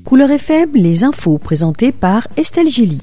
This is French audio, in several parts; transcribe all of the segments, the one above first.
Couleur FM, les infos présentées par Estelle Gély.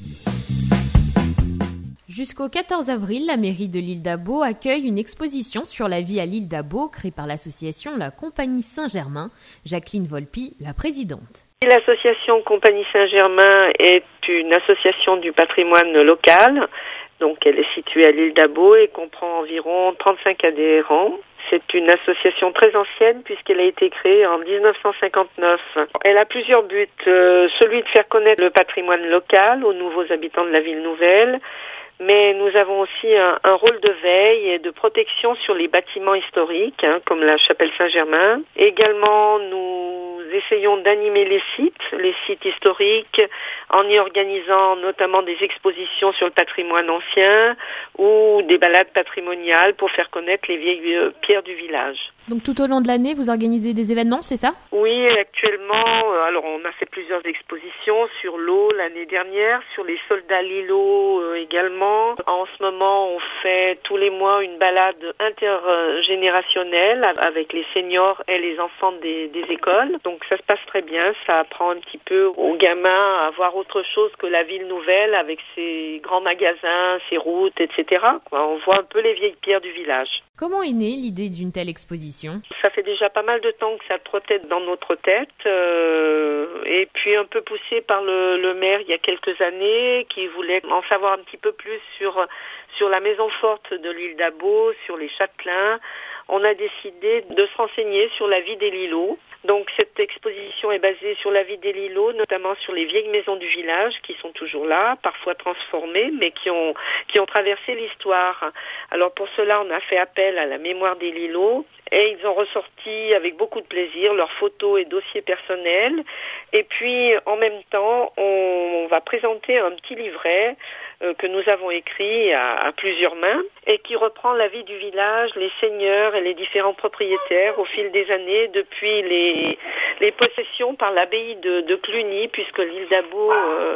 Jusqu'au 14 avril, la mairie de l'île d'Abo accueille une exposition sur la vie à l'île d'Abo créée par l'association La Compagnie Saint-Germain. Jacqueline Volpi, la présidente. L'association Compagnie Saint-Germain est une association du patrimoine local. Donc elle est située à l'île d'Abo et comprend environ 35 adhérents. C'est une association très ancienne puisqu'elle a été créée en 1959. Elle a plusieurs buts. Celui de faire connaître le patrimoine local aux nouveaux habitants de la ville nouvelle. Mais nous avons aussi un rôle de veille et de protection sur les bâtiments historiques, comme la chapelle Saint-Germain. Également, nous essayons d'animer les sites historiques, en y organisant notamment des expositions sur le patrimoine ancien ou des balades patrimoniales pour faire connaître les vieilles pierres du village. Donc tout au long de l'année, vous organisez des événements, c'est ça? Oui, actuellement, alors on a fait plusieurs expositions sur l'eau l'année dernière, sur les soldats Lilo également. En ce moment, on fait tous les mois une balade intergénérationnelle avec les seniors et les enfants des écoles. Donc ça se passe très bien, ça apprend un petit peu aux gamins à voir autre chose que la ville nouvelle avec ses grands magasins, ses routes, etc. On voit un peu les vieilles pierres du village. Comment est née l'idée d'une telle exposition? Ça fait déjà pas mal de temps que ça trottait dans notre tête et puis un peu poussé par le maire il y a quelques années qui voulait en savoir un petit peu plus sur la maison forte de l'île d'Abo, sur les châtelains. On a décidé de se renseigner sur la vie des Lilots. Donc cette exposition est basée sur la vie des Lilots, notamment sur les vieilles maisons du village qui sont toujours là, parfois transformées, mais qui ont traversé l'histoire. Alors pour cela, on a fait appel à la mémoire des Lilots et ils ont ressorti avec beaucoup de plaisir leurs photos et dossiers personnels. Et puis en même temps, on va présenter un petit livret que nous avons écrit à plusieurs mains et qui reprend la vie du village, les seigneurs et les différents propriétaires au fil des années depuis les possessions par l'abbaye de Cluny, puisque l'île d'Abo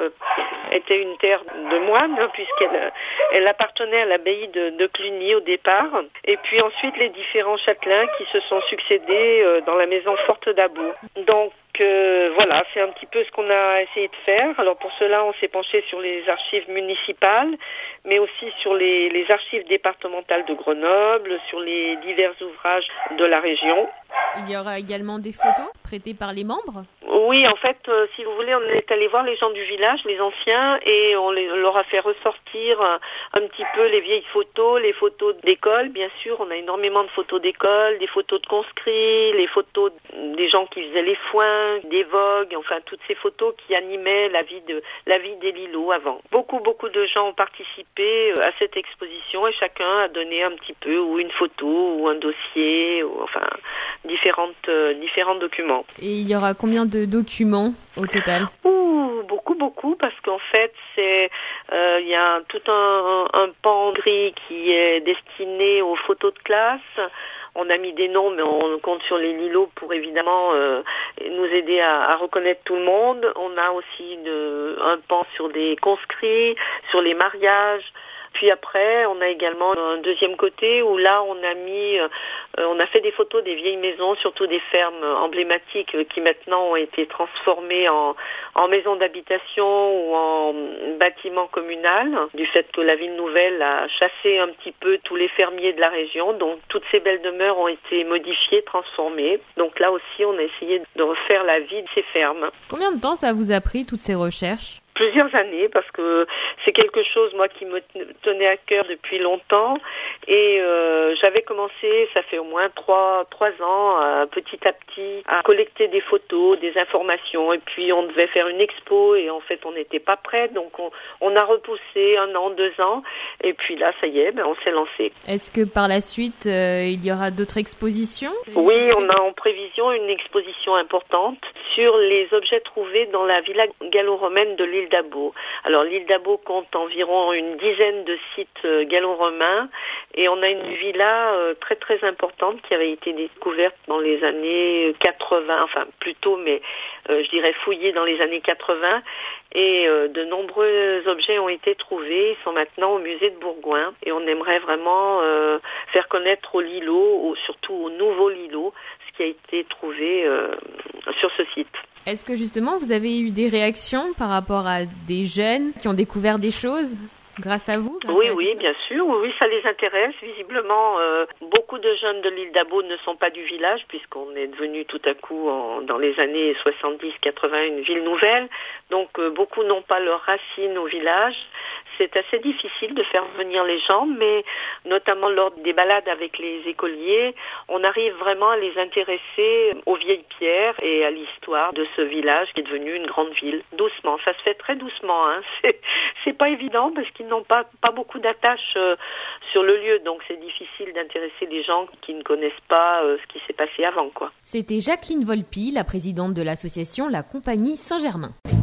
était une terre de moines, puisqu'elle appartenait à l'abbaye de Cluny au départ, et puis ensuite les différents châtelains qui se sont succédés dans la maison forte d'Abo. Donc voilà, c'est un petit peu ce qu'on a essayé de faire. Alors pour cela, on s'est penché sur les archives municipales, mais aussi sur les archives départementales de Grenoble, sur les divers ouvrages de la région. Il y aura également des photos prêtées par les membres? Oui, en fait, si vous voulez, on est allé voir les gens du village, les anciens, et on leur a fait ressortir un petit peu les vieilles photos, les photos d'école, bien sûr. On a énormément de photos d'école, des photos de conscrits, les photos des gens qui faisaient les foins, des vogues, enfin toutes ces photos qui animaient la vie des Lilots avant. Beaucoup de gens ont participé à cette exposition et chacun a donné un petit peu ou une photo ou un dossier, ou enfin différents documents. Et il y aura combien de documents au total? Beaucoup, parce qu'en fait, il y a tout un pan gris qui est destiné aux photos de classe. On a mis des noms, mais on compte sur les Lilots pour évidemment nous aider à reconnaître tout le monde. On a aussi un pan sur des conscrits, sur les mariages. Puis après, on a également un deuxième côté où là, on a fait des photos des vieilles maisons, surtout des fermes emblématiques qui maintenant ont été transformées en maisons d'habitation ou en bâtiments communal, du fait que la ville nouvelle a chassé un petit peu tous les fermiers de la région. Donc toutes ces belles demeures ont été modifiées, transformées. Donc là aussi, on a essayé de refaire la vie de ces fermes. Combien de temps ça vous a pris, toutes ces recherches? Plusieurs années, parce que c'est quelque chose, moi, qui me tenait à cœur depuis longtemps. Et j'avais commencé, ça fait au moins trois ans, petit à petit, à collecter des photos, des informations. Et puis, on devait faire une expo et en fait, on n'était pas prêt. Donc, on a repoussé 1 an, 2 ans. Et puis là, ça y est, on s'est lancé. Est-ce que par la suite, il y aura d'autres expositions? Oui, on a en prévision une exposition importante sur les objets trouvés dans la villa gallo-romaine de l'île d'Abo. Alors l'île d'Abo compte environ une dizaine de sites gallo-romains et on a une villa très très importante qui avait été découverte dans les années 80, enfin plus tôt, mais je dirais fouillée dans les années 80 et de nombreux objets ont été trouvés. Ils sont maintenant au musée de Bourgoin et on aimerait vraiment faire connaître aux Lilots, surtout aux nouveaux Lilots, ce qui a été trouvé sur ce site. Est-ce que justement vous avez eu des réactions par rapport à des jeunes qui ont découvert des choses grâce à vous? Oui, bien sûr. Oui, ça les intéresse. Visiblement, beaucoup de jeunes de l'île d'Abo ne sont pas du village puisqu'on est devenu tout à coup, dans les années 70-80, une ville nouvelle. Donc, beaucoup n'ont pas leurs racines au village. C'est assez difficile de faire venir les gens, mais notamment lors des balades avec les écoliers, on arrive vraiment à les intéresser aux vieilles pierres et à l'histoire de ce village qui est devenu une grande ville. Doucement, ça se fait très doucement. C'est pas évident parce qu'ils n'ont pas beaucoup d'attaches sur le lieu, donc c'est difficile d'intéresser des gens qui ne connaissent pas ce qui s'est passé avant, quoi. C'était Jacqueline Volpi, la présidente de l'association La Compagnie Saint-Germain.